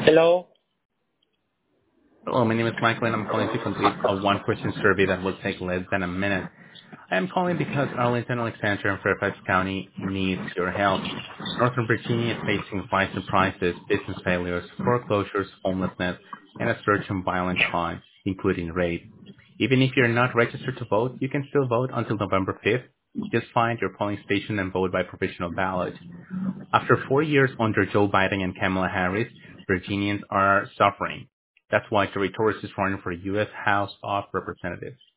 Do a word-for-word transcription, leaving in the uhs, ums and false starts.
Hello. Hello, my name is Michael, and I'm calling to complete a one-question survey that will take less than a minute. I am calling because Arlington, Alexandria, and Fairfax County needs your help. Northern Virginia is facing rising prices, business failures, foreclosures, homelessness, and a surge in violent crime, including rape. Even if you're not registered to vote, you can still vote until November fifth. Just find your polling station and vote by provisional ballot. After four years under Joe Biden and Kamala Harris, Virginians are suffering. That's why Jerry Torres is running for U S House of Representatives.